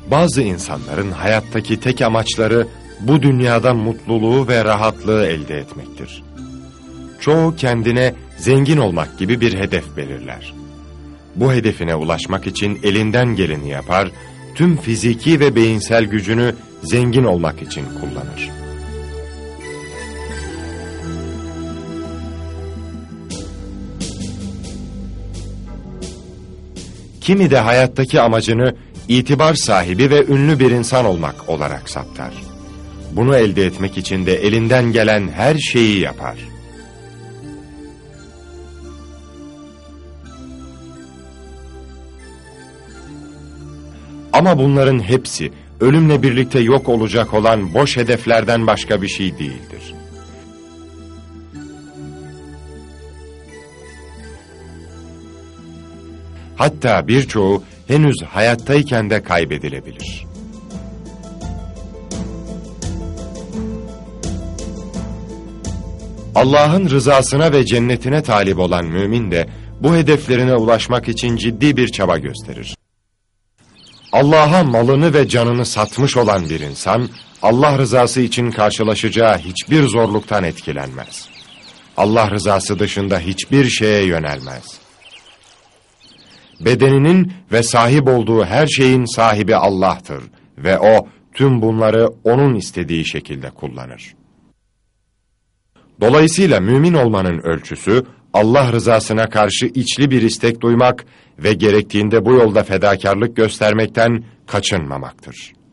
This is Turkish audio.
Bazı insanların hayattaki tek amaçları bu dünyada mutluluğu ve rahatlığı elde etmektir. Çoğu kendine zengin olmak gibi bir hedef belirler. Bu hedefine ulaşmak için elinden geleni yapar, tüm fiziki ve beyinsel gücünü zengin olmak için kullanır. Kimi de hayattaki amacını itibar sahibi ve ünlü bir insan olmak olarak saptar. Bunu elde etmek için de elinden gelen her şeyi yapar. Ama bunların hepsi ölümle birlikte yok olacak olan boş hedeflerden başka bir şey değildir. Hatta birçoğu henüz hayattayken de kaybedilebilir. Allah'ın rızasına ve cennetine talip olan mümin de bu hedeflerine ulaşmak için ciddi bir çaba gösterir. Allah'a malını ve canını satmış olan bir insan, Allah rızası için karşılaşacağı hiçbir zorluktan etkilenmez. Allah rızası dışında hiçbir şeye yönelmez. Bedeninin ve sahip olduğu her şeyin sahibi Allah'tır ve O tüm bunları O'nun istediği şekilde kullanır. Dolayısıyla mümin olmanın ölçüsü, Allah rızasına karşı içli bir istek duymak ve gerektiğinde bu yolda fedakarlık göstermekten kaçınmamaktır.